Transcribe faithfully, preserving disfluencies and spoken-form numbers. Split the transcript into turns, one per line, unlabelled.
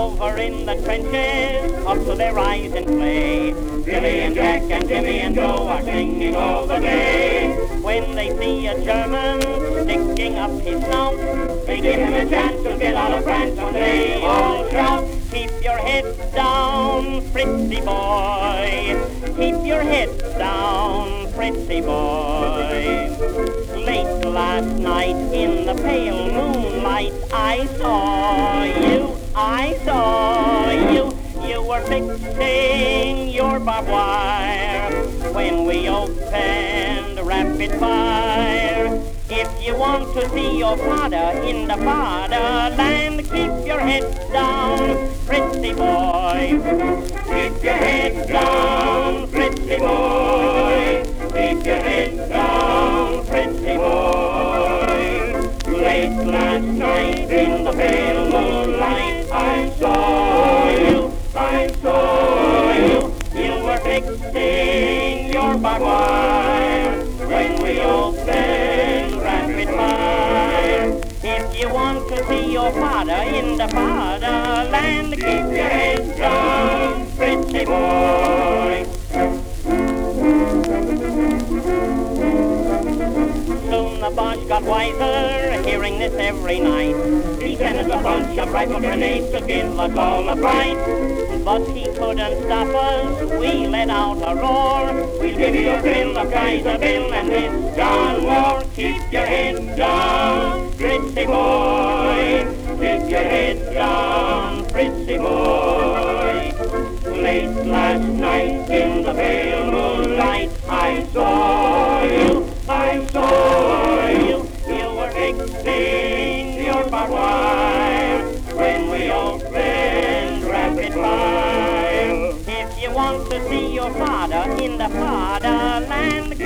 over in the trenches, up to their eyes in play. Billy and Jack and Jimmy and Joe are singing all the day. When they see a German sticking up his snout, they give him a chance to get out of France, and they all shout, keep your head down, Fritzy boy. Keep your head down, Fritzy boy. Late last night in the pale moonlight, I saw you, I saw you. You were fixing your barbed wire when we opened rapid fire. If you want to see your father in the fatherland, keep your head down, Fritzy boy. Keep your head down, Fritzy boy. Keep your head down, Fritzy boy. Late last night in the pale moonlight, I saw you, I saw you. You were fixing your barbed wire when we opened rapid fire. If you want to see your father in the fatherland, keep your head down, Fritzy boy. Soon the Boche got wiser, hearing this every night. He sent us a bunch of rifle grenades to give us all a fright. But he couldn't stop us, we let out a roar. We'll give you a bill of Kaiser Bill and this John War. Keep your head down, Fritzy boy. Keep your head down, Fritzy boy. Late last night in the pale moonlight, I saw you, I saw you. You were fixing your barbed wire when we opened rapid fire. If you want to see your father in the fatherland,